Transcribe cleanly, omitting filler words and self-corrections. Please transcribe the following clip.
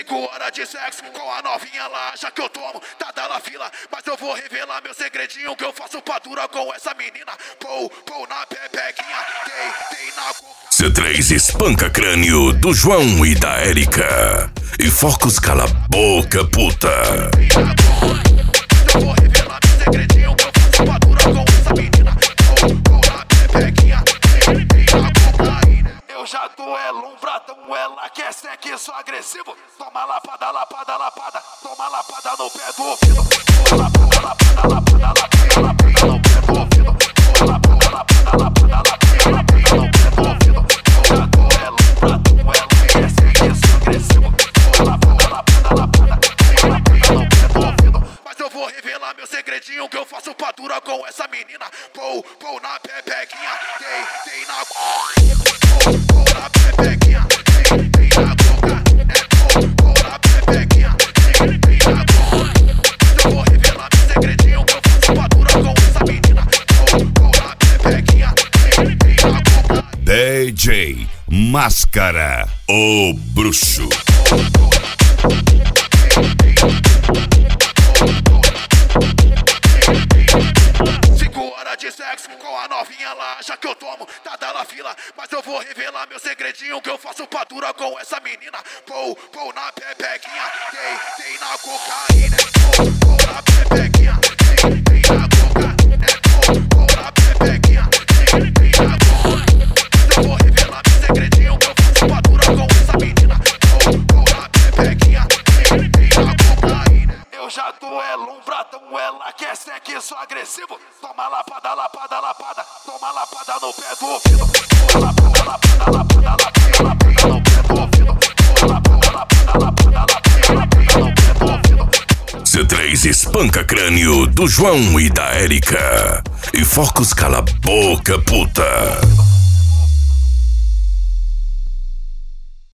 Hora de sexo com a novinha lá, já que eu tomo, tá da fila. Mas eu vou revelar meu segredinho que eu faço padura com essa menina. Pou na pepequinha, dei na coca. C3 espanca crânio do João e da Érica. E Focus cala a boca, puta. Eu vou revelar meu segredinho que eu faço padura com essa menina. Pou na pepequinha, dei na cocaína. Eu já tô lumbradão, ela quer sexo agressivo. Toma lapada, lapada, lapada. Toma lapada no pé do ouvido. Toma lapada, lapada, lapada, lapada, lapada no pé do ouvido. Toma lapada, lapada, lapada, lapada, lapada no pé do ouvido. Eu já tô lumbradão, ela quer sexo agressivo. Toma lapada, lapada, lapada, toma lapada no pé do ouvido. Mas eu vou revelar meu segredinho que eu faço padura com essa menina. Pou na pepequinha, dei na pou na pepequinha, dei na coca. Pou na pepequinha, dei na coca. Eu vou revelar meu segredinho que eu faço padura com essa menina. Pou na pepequinha, dei na coca. DJ Máscara, o bruxo. De sexo com a novinha lá, já que eu tomo, tá da fila. Mas eu vou revelar meu segredinho que eu faço padura com essa menina. Pou na pepequinha, dei na cocaína. Pou na pepequinha, dei na coca. Pou na pepequinha, dei na coca. Eu vou revelar meu segredinho que eu faço padura com essa menina. Pou na pepequinha, dei na cocaína. Eu já tô lumbradão, ela quer sexo agressivo. Toma lapada, lapada, lapada. Toma lapada no pé do ouvido. Toma lapada, lapada, lapada, lapada, lapada no pé do ouvido. Toma lapada, lapada, lapada, lapada, lapada no pé do ouvido. C3 espanca crânio do João e da Érica. E Focus cala a boca, puta.